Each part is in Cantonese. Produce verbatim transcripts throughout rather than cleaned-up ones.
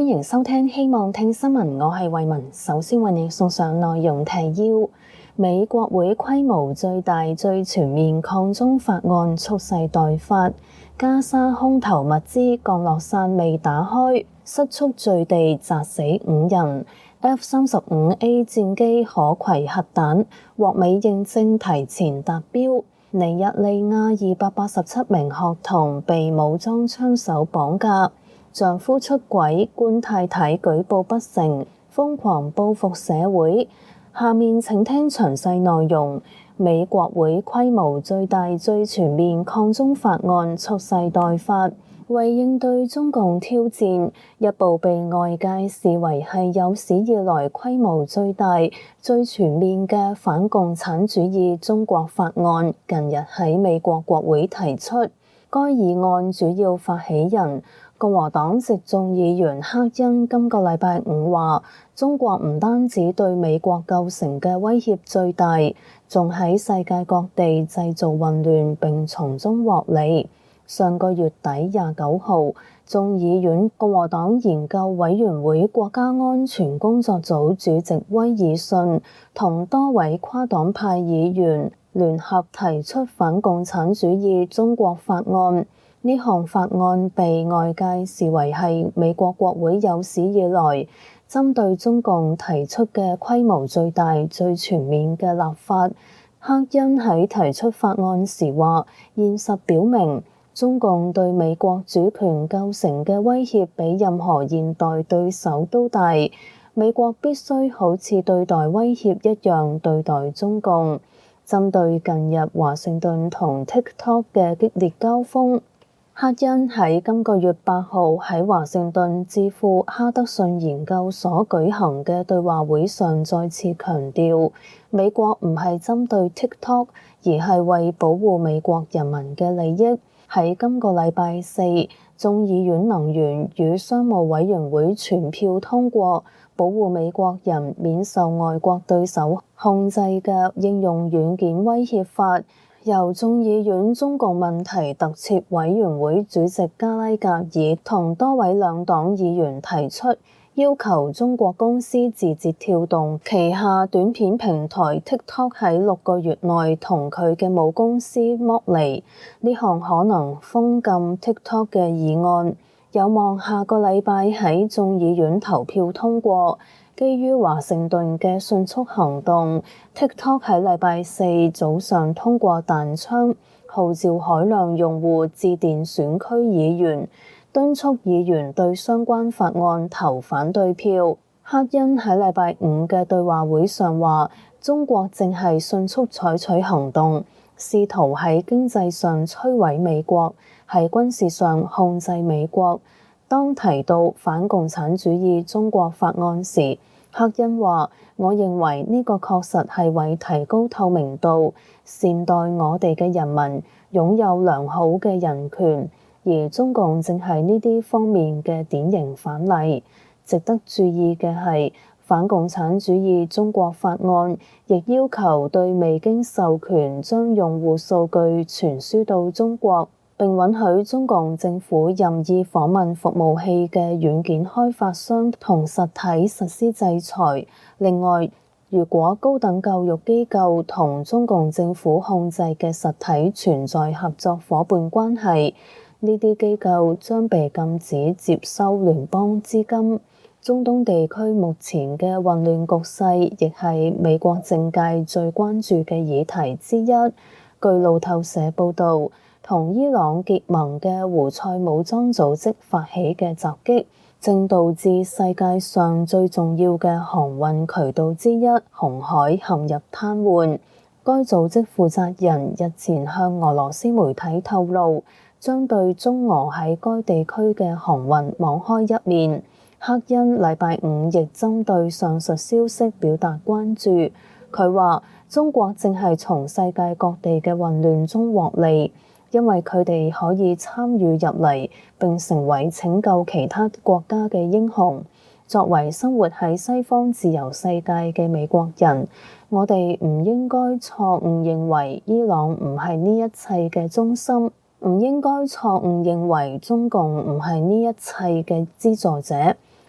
迎收聽希望聽新聞，我係慧雯。首先為你送上內容提要：美國會規模最大、最全面抗中法案蓄勢待發；加沙空投物資降落傘未打開，失速墜地砸死五人。F 三十五 A 戰機可攜核彈，獲美認證提前達標。尼日利亞二百八十七名學童被武裝槍手綁架。丈夫出軌，官太太舉報不成，瘋狂報復社會。下面請聽詳細內容。美國會規模最大、最全面抗中法案蓄勢待發，為應對中共挑戰，一部被外界視為係有史以來規模最大、最全面嘅反共產主義中國法案，近日喺美國國會提出。該議案主要發起人共和黨籍眾議員克恩今個禮拜五話，中國唔單止對美國構成嘅威脅最大，仲喺世界各地製造混亂並從中獲利。上個月底廿九號，眾議院共和黨研究委員會國家安全工作組主席威爾遜同多位跨黨派議員聯合提出反共產主義中國法案。呢項法案被外界視為係美國國會有史以來針對中共提出嘅規模最大、最全面嘅立法。克恩喺提出法案時話，現實表明中共對美國主權構成嘅威脅比任何現代對手都大，美國必須好似對待威脅一樣對待中共。針對近日華盛頓同 TikTok 嘅激烈交鋒，克恩喺今個月八號喺華盛頓智庫哈德遜研究所舉行嘅對話會上再次強調，美國唔係針對 TikTok， 而係為保護美國人民嘅利益。喺今個禮拜四，眾議院能源與商務委員會全票通過保護美國人免受外國對手控制嘅應用軟件威脅法，由眾議院中共問題特設委員會主席加拉格爾同多位兩黨議員提出，要求中國公司字節跳動旗下短片平台 TikTok 喺六個月內同佢嘅母公司剝離。呢項可能封禁 TikTok 嘅議案有望下個禮拜喺眾議院投票通過。基於華盛頓嘅迅速行動， TikTok 喺禮拜四早上通過彈窗，號召海量用戶致電選區議員，敦促議員對相關法案投反對票。克恩喺禮拜五嘅對話會上話，中國正係迅速採取行動，試圖喺經濟上摧毀美國，喺軍事上控制美國。當提到反共產主義中國法案時，克恩話：我認為呢個確實係為提高透明度、善待我哋嘅人民、擁有良好嘅人權，而中共正係呢啲方面嘅典型反例。值得注意嘅係，反共產主義中國法案亦要求對未經授權將用戶數據傳輸到中國，並允許中共政府任意訪問服務器嘅軟件開發商同實體實施制裁。另外，如果高等教育機構同中共政府控制嘅實體存在合作夥伴關係，呢啲機構將被禁止接收聯邦資金。中東地區目前嘅混亂局勢亦係美國政界最關注嘅議題之一。據路透社報導，同伊朗結盟嘅胡塞武裝組織發起嘅襲擊，正導致世界上最重要嘅航運渠道之一紅海陷入癱瘓。該組織負責人日前向俄羅斯媒體透露，將對中俄喺該地區嘅航運網開一面。克恩禮拜五亦針對上述消息表達關注，佢話中國正係從世界各地嘅混亂中獲利，因為佢哋可以參與入嚟並成為拯救其他國家嘅英雄。作為生活喺西方自由世界嘅美國人，我哋唔應該錯誤認為伊朗唔係呢一切嘅中心，唔應該錯誤認為中共唔係呢一切嘅資助者。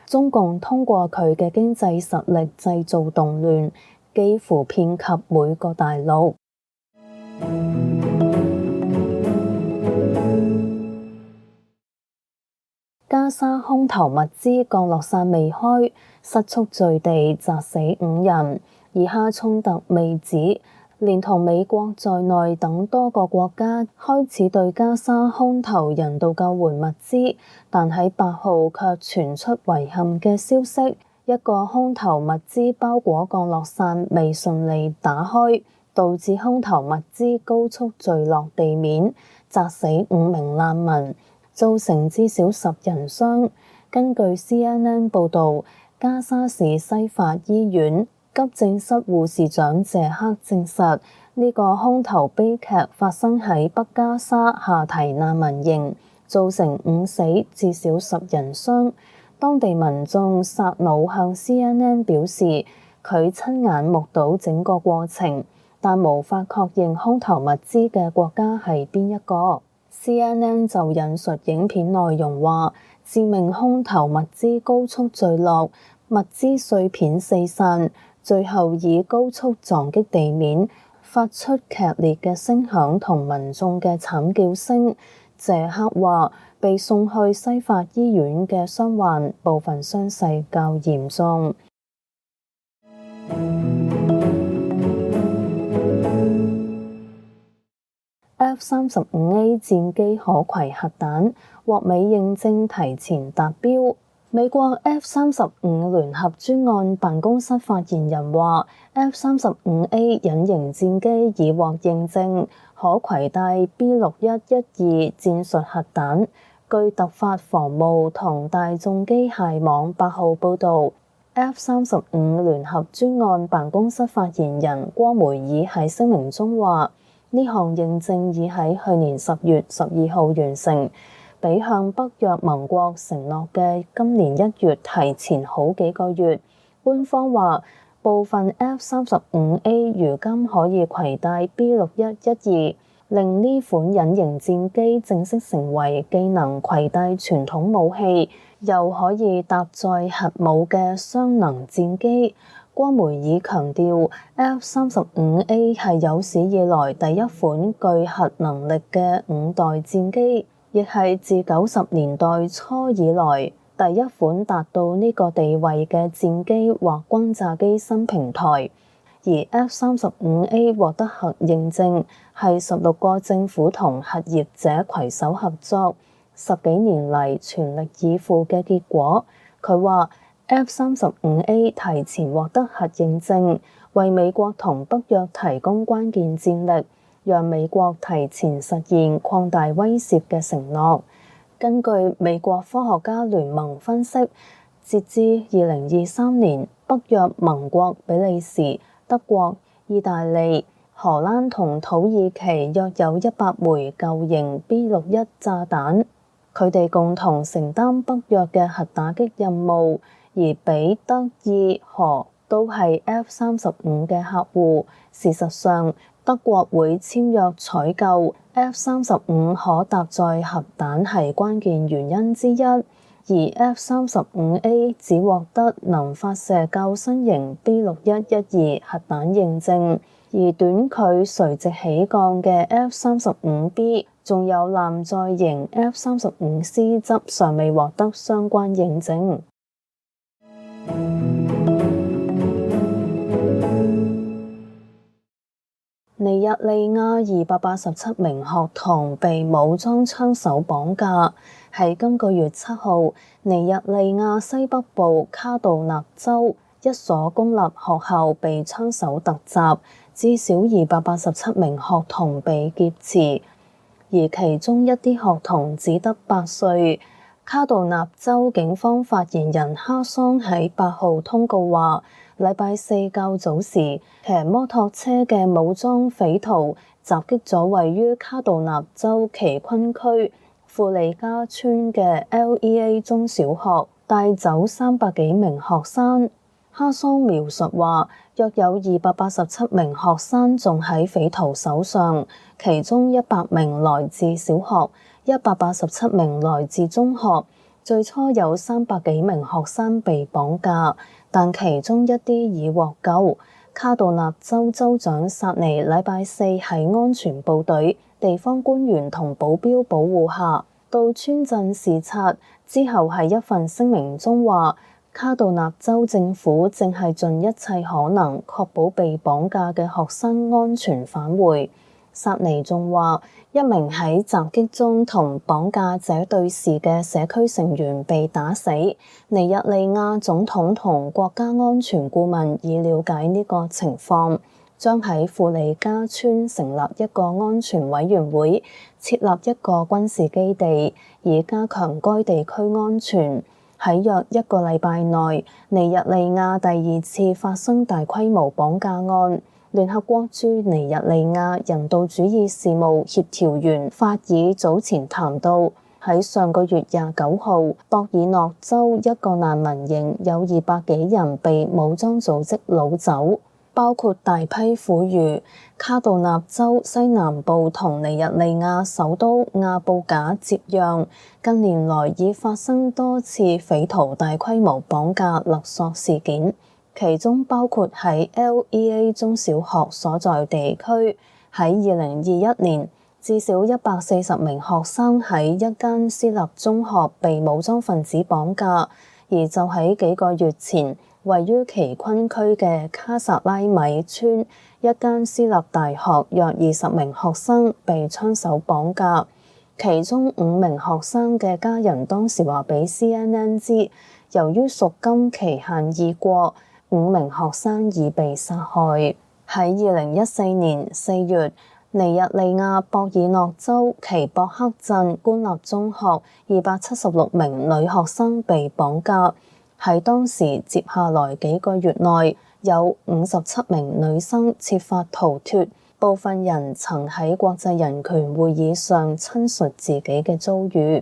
中共通過佢嘅經濟實力製造動亂，幾乎遍及每個大陸。加沙空投物資降落傘未開，失速墜地砸死五人。以哈衝突未止，連同美國在內等多個國家開始對加沙空投人道救援物資，但喺八號卻傳出遺憾嘅消息，一個空投物資包裹降落傘未順利打開，導致空投物資高速墜落地面，砸死五名難民，造成至少十人傷。根據 C N N 報導，加沙市西法醫院急症室護士長謝克證實，呢個空投悲劇發生喺北加沙夏提難民營，造成五死至少十人傷。當地民眾薩魯向 C N N 表示，佢親眼目睹整個過程，但無法確認空投物資嘅國家係邊一個。C N N 就引述影片內容話，致命空投物資高速墜落，物資碎片四散，最後以高速撞擊地面，發出劇烈嘅聲響同民眾嘅慘叫聲。謝克話，被送去西法醫院嘅傷患，部分傷勢較嚴重。F 三十五 A 戰機可攜核彈，獲美認證提前達標。美國 F 三十五聯合專案辦公室發言人話 ，F 三十五 A 隱形戰機已獲認證可攜帶 B 六一一二戰術核彈。據突發防務同大眾機械網八號報導 ，F 三十五聯合專案辦公室發言人郭梅爾喺聲明中話，呢項認證已喺去年十月十二號完成，比向北約盟國承諾嘅今年一月提前好幾個月。官方話，部分 F 三十五 A 如今可以攜帶 B 六一一二，令呢款隱形戰機正式成為既能攜帶傳統武器，又可以搭載核武嘅雙能戰機。郭梅爾強調 ，F 三十五 A 係有史以來第一款具核能力嘅五代戰機，亦係自九十年代初以來第一款達到呢個地位嘅戰機或轟炸機新平台。而 F 三十五 A 獲得核認證係十六個政府同核業者攜手合作，十幾年嚟全力以赴嘅結果。佢話F 三十五 A 提前獲得核認證，為美國同北約提供關鍵戰力，讓美國提前實現擴大威懾嘅承諾。根據美國科學家聯盟分析，截至二零二三年，北約盟國比利時、德國、意大利、荷蘭同土耳其約有一百枚舊型 B 六一炸彈，佢哋共同承擔北約嘅核打擊任務。而比、德、意、荷都係 F 三十五嘅客戶。事實上，德國會簽約採購 F 三十五可搭載核彈係關鍵原因之一。而 F 三十五 A 只獲得能發射較新型 B 六一一二核彈認證，而短距垂直起降嘅 F 三十五 B 仲有艦載型 F 三十五 C 則尚未獲得相關認證。尼日利亞二百八十七名學童被武裝槍手綁架。喺今個月七號，尼日利亞西北部卡杜納州一所公立學校被槍手突襲，至少二百八十七名學童被劫持，而其中一啲學童只得八歲。卡杜納州警方發言人哈桑喺八號通告話，禮拜四較早時，騎摩托車嘅武裝匪徒襲擊咗位於卡杜納州奇昆區富利加村嘅 L E A 中小學，帶走三百幾名學生。哈桑描述話，約有二百八十七名學生仲喺匪徒手上，其中一百名來自小學，一百八十七名來自中學， 最初有三百幾名學生被綁架，但其中一啲已獲救。卡杜納州州長薩尼禮拜四喺安全部隊、地方官員同保鏢保護下到村鎮視察，之後喺一份聲明中話，卡杜納州政府正係盡一切可能確保被綁架嘅學生安全返回。薩尼仲話，一名喺襲擊中同綁架者對峙嘅社區成員被打死。尼日利亞總統同國家安全顧問已了解呢個情況，將喺庫里加村成立一個安全委員會，設立一個軍事基地，以加強該地區安全。喺約一個禮拜內，尼日利亞第二次發生大規模綁架案。聯合國駐尼日利亞人道主義事務協調員法爾早前談到，喺上個月廿九號，博爾諾州一個難民營有二百幾人被武裝組織擄走，包括大批婦孺。卡杜納州西南部同尼日利亞首都亞布賈接壤，近年來已發生多次匪徒大規模綁架勒索事件。其中包括喺 L E A 中小學所在地區，喺二零二一年，至少一百四十名學生喺一間私立中學被武裝分子綁架，而就喺幾個月前，位於奇昆區嘅卡薩拉米村一間私立大學約二十名學生被槍手綁架，其中五名學生嘅家人當時話俾 C N N 知，由於贖金期限已過，五名學生已被殺害。喺二零一四年四月，尼日利亞博爾諾州奇博克鎮官立中學二百七十六名女學生被綁架。喺當時接下來幾個月內，有五十七名女生設法逃脫，部分人曾喺國際人權會議上親述自己嘅遭遇。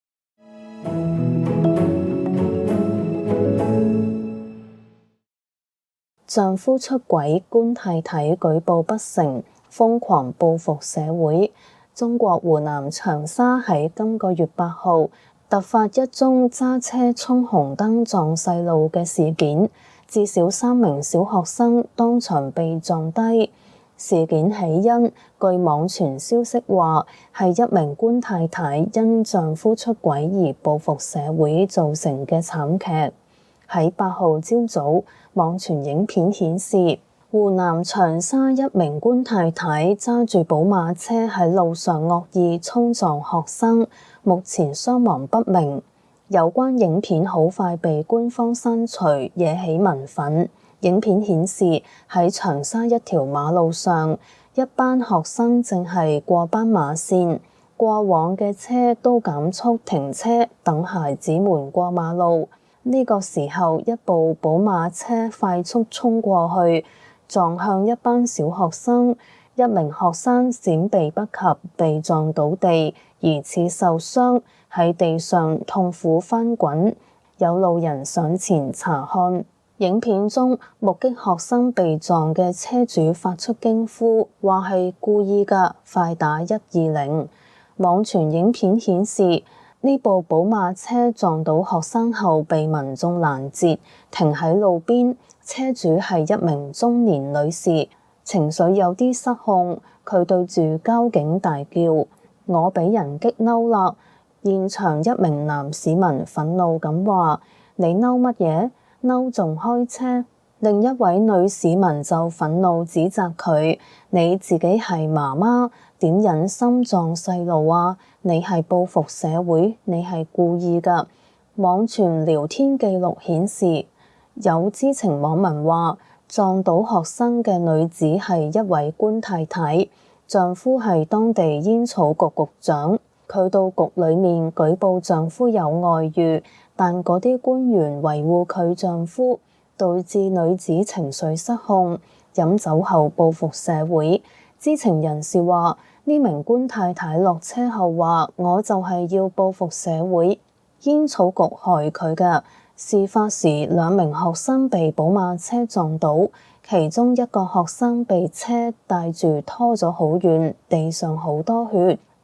丈夫出軌，官太太舉報不成，瘋狂報復社會。中國湖南長沙喺今個月八號突發一宗揸車衝紅燈撞細路嘅事件，至少三名小學生當場被撞低。事件起因，據網傳消息話，係一名官太太因丈夫出軌而報復社會造成嘅慘劇。喺八號朝早，網傳影片顯示，湖南長沙一名官太太揸住寶馬車喺路上惡意衝撞學生，目前傷亡不明。有關影片好快被官方刪除，惹起民憤。影片顯示，喺長沙一條馬路上，一班學生正係過斑馬線，過往嘅車都減速停車等孩子們過馬路。呢個時候，一部寶馬車快速衝過去，撞向一班小學生，一名學生閃避不及，被撞倒地，疑似受傷，喺地上痛苦翻滾。有路人上前查看，影片中目擊學生被撞嘅車主發出驚呼，話係故意㗎，快打一二零。網傳影片顯示，呢部寶馬車撞到學生後被民眾攔截，停喺路邊。車主係一名中年女士，情緒有啲失控，佢對住交警大叫：我俾人激嬲啦！現場一名男市民憤怒咁話：你嬲乜嘢？嬲仲開車？另一位女市民就憤怒指責佢：你自己係媽媽，點忍心撞細路啊？你係報復社會，你係故意㗎。網傳聊天記錄顯示，有知情網民話，撞到學生嘅女子係一位官太太，丈夫係當地煙草局局長。佢到局裡面舉報丈夫有外遇，但嗰啲官員維護佢丈夫，導致女子情緒失控，飲酒後報復社會。知情人士話，呢名官太太落車後話：我就係要報復社會，煙草局害佢㗎。事發時，兩名學生被寶馬車撞倒，其中一個學生被車帶住拖咗好遠，地上好多血。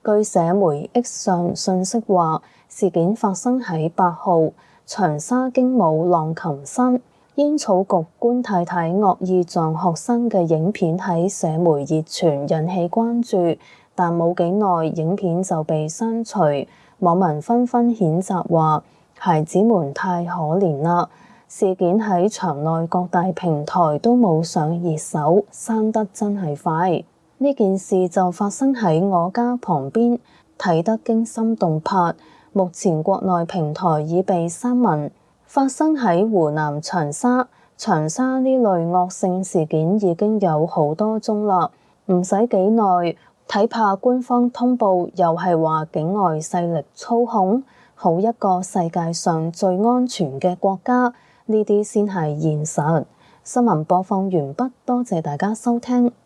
據社媒 X 上訊息話，事件發生喺八號長沙經武浪琴山。煙草局官太太惡意撞學生嘅影片喺社媒熱傳，引起關注，但冇幾耐影片就被刪除。網民紛紛譴責話：孩子們太可憐啦！事件喺場內各大平台都冇上熱搜，刪得真係快。呢件事就發生喺我家旁邊，睇得驚心動魄。目前國內平台已被刪文。發生喺湖南長沙，長沙呢類惡性事件已經有好多宗啦，唔使幾耐，睇怕官方通報又係話境外勢力操控，好一個世界上最安全嘅國家，呢啲先係現實。新聞播放完畢，多謝大家收聽。